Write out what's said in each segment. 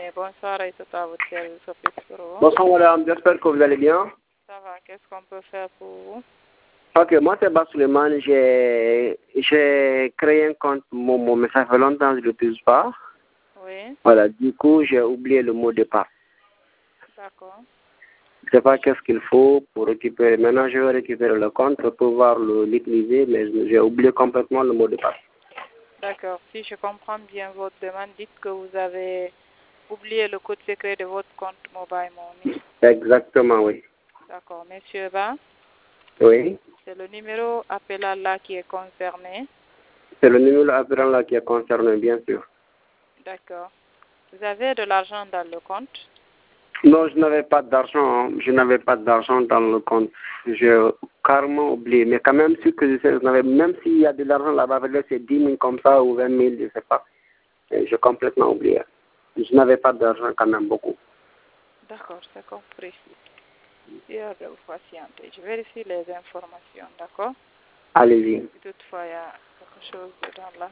Bien, bonsoir et tout à votre service office pour vous. Bonsoir madame, j'espère que vous allez bien. Ça va, qu'est-ce qu'on peut faire pour vous? Ok, moi c'est Bas Suleiman, j'ai créé un compte Momo, mais ça fait longtemps que je ne l'utilise pas. Oui. Voilà, du coup j'ai oublié le mot de passe. D'accord. Je ne sais pas qu'est-ce qu'il faut pour récupérer. Maintenant je vais récupérer le compte pour pouvoir l'utiliser, mais j'ai oublié complètement le mot de passe. D'accord. Si je comprends bien votre demande, dites que vous avez oublié le code secret de votre compte Mobile Money. Exactement, oui. D'accord. Monsieur Ba, Oui. c'est le numéro appelant là qui est concerné. C'est le numéro appelant là qui est concerné, bien sûr. D'accord. Vous avez de l'argent dans le compte? Non, je n'avais pas d'argent. Je n'avais pas d'argent dans le compte. J'ai carrément oublié. Mais quand même, ce que je sais, même s'il y a de l'argent là-bas, c'est 10 000 comme ça ou 20 000, je ne sais pas. J'ai complètement oublié. Je n'avais pas d'argent quand même beaucoup. D'accord, c'est compris. Il y a de vous patienter. Je vérifie les informations, d'accord? Allez-y. Toutefois, il y a quelque chose dedans là.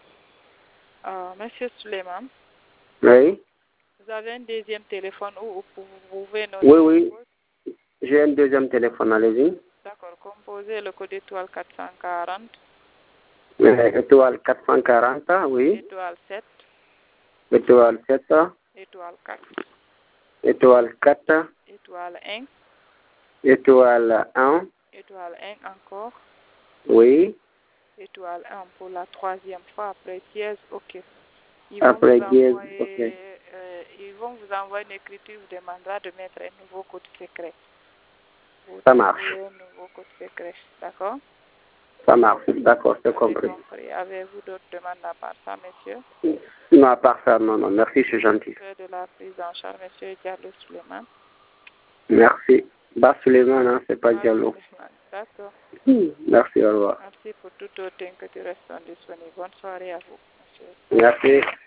Monsieur Suleiman, Oui. vous avez un deuxième téléphone où vous pouvez noter? Oui. J'ai un deuxième téléphone, allez-y. D'accord, composez le code étoile 440. Étoile 440, oui. Étoile 7. Étoile 7. Étoile 4. Étoile 4. Étoile 1. Étoile 1. Étoile 1 encore. Oui. Étoile 1 pour la troisième fois après dièse, ok. Après dièse, ok. Ils vont vous envoyer une écriture vous demandera de mettre un nouveau code secret. Ça marche. Un nouveau code secret, d'accord? Ça marche, d'accord, c'est compris. Avez-vous d'autres demandes à part ça, monsieur? Non, à part ça, non, merci, c'est gentil. De la prise en charge, monsieur Diallo Suleiman. Merci. Bas Suleiman, hein, c'est pas Diallo. D'accord. Merci, au revoir. Merci pour tout autant que tu restes disponible. Bonne soirée à vous, monsieur. Merci.